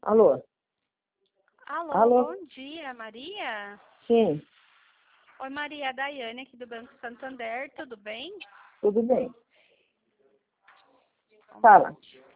Alô? Alô, bom dia, Maria? Sim, Oi, Maria, a Daiane aqui do Banco Santander, tudo bem? tudo bem. Fala.